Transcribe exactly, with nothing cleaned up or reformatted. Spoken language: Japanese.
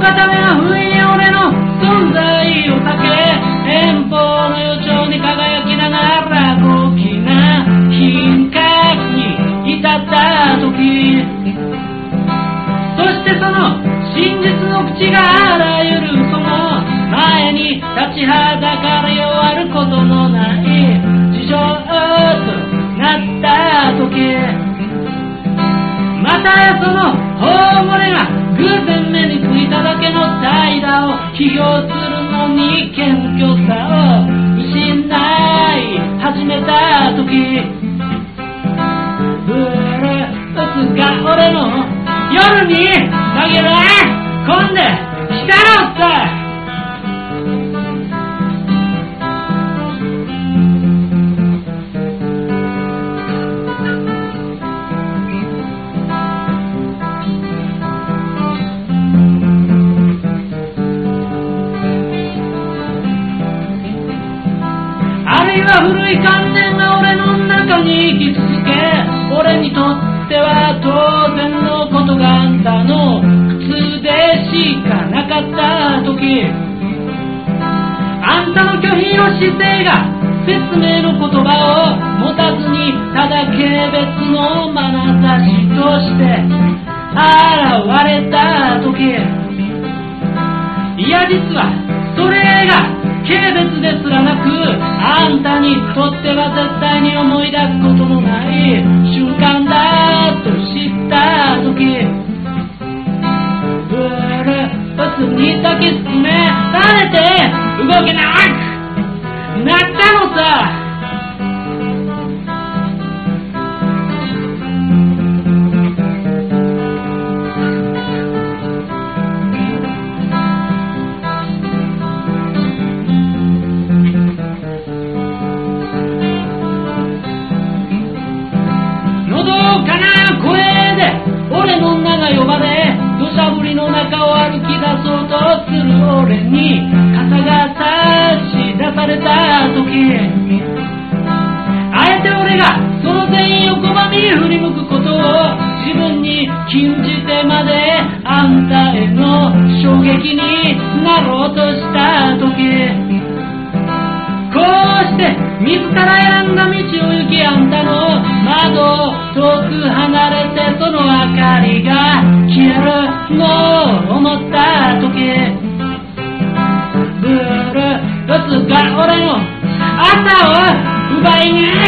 固めが不意に俺の存在を避け、遠方の予兆に輝きながら高貴な品格に至った時、そしてその真実の口があらゆるその前に立ちはだかる弱ることのない事情となった時、またやその頬れが偶然目についただけの怠惰を起業するのに謙虚さを失い始めた時、ブルースが俺の夜に投げ込んできたのさ。古い観念が俺の中に生き続け、俺にとっては当然のことがあんたの苦痛でしかなかった時、あんたの拒否の姿勢が説明の言葉を持たずにただ軽蔑の眼差しとして現れた時、いや実はそれが軽蔑ですらなく、あんたにとっては絶対に思い出すことのない瞬間だと知った時、ブルースに抱きつめられて動けなくなったのさ。の中を歩き出そうとする俺に傘が差し出された時、あえて俺がその全員を拒み振り向くことを自分に禁じてまであんたへの衝撃になろうとした時、こうして自ら選んだ道を行き、あんたの窓を遠く離れてその明かりが消えるのを思った時、ブルースが俺の朝を奪いに